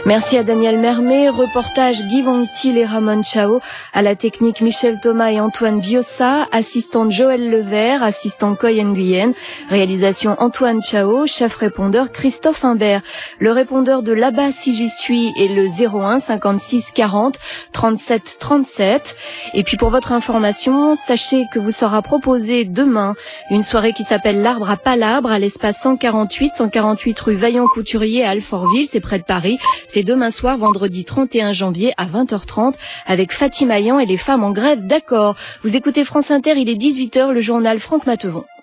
Merci à Daniel Mermet, reportage Guy Vongtil et Ramon Chao, à la technique Michel Thomas et Antoine Biossa, assistante Joël Levert, assistant Coy Nguyen, réalisation Antoine Chao, chef répondeur Christophe Imbert. Le répondeur de là-bas si j'y suis est le 01 56 40 37 37. Et puis pour votre information, sachez que vous sera proposé demain une soirée qui s'appelle l'Arbre à Palabre à l'espace 148 rue Vaillant-Couturier à Alfortville, c'est près de Paris. C'est demain soir, vendredi 31 janvier à 20h30 avec Fatih Maillan et les femmes en grève d'accord. Vous écoutez France Inter, il est 18h, le journal Franck Matevon.